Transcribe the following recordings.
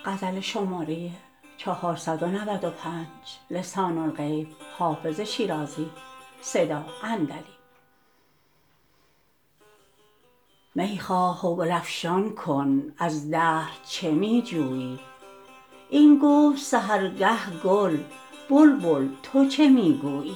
میخواه و گل افشان کن از دهر چه می جویی این گفت سحرگه گل بلبل تو چه می گویی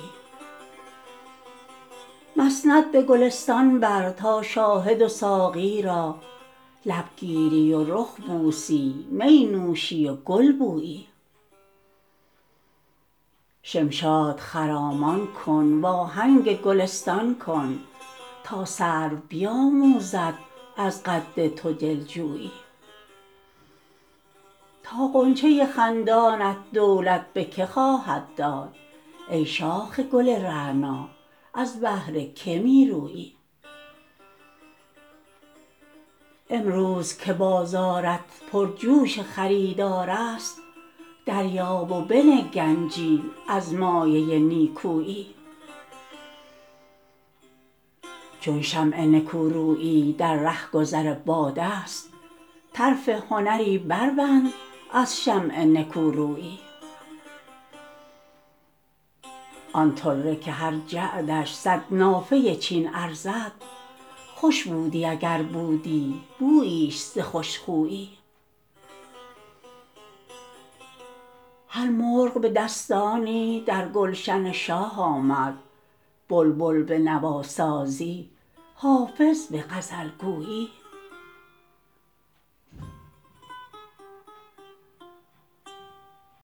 مسند به گلستان بر تا شاهد و ساقی را لب گیری و رخ بوسی می نوشی و گل بویی شمشاد خرامان کن و آهنگ گلستان کن تا سرو بیاموزد از قد تو دلجویی تا غنچه خندانت دولت به که خواهد داد ای شاخ گل رعنا از بهر که می رویی امروز که بازارت پرجوش خریدارست دریاب و بنه گنجی از مایه نیکویی چون شمع نکورویی در رهگذر بادست طرف هنری بربند از شمع نکورویی آن طره که هر جعدش صد نافه چین ارزد خوش بودی اگر بودی بوییش ز خوش خویی هر مرغ به دستانی در گلشن شاه آمد بلبل به نواسازی حافظ به غزل گویی